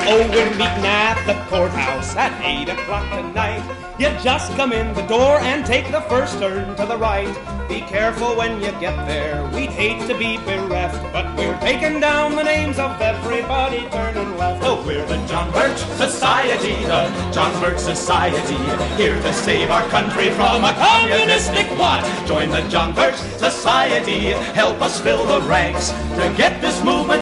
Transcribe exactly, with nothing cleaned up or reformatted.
Oh, we're meeting at the courthouse at eight o'clock tonight. You just come in the door and take the first turn to the right. Be careful when you get there, we'd hate to be bereft, but we're taking down the names of everybody turning left. Oh, we're the John Birch Society, the John Birch Society, here to save our country from a communistic what? Join the John Birch Society, help us fill the ranks to get this movement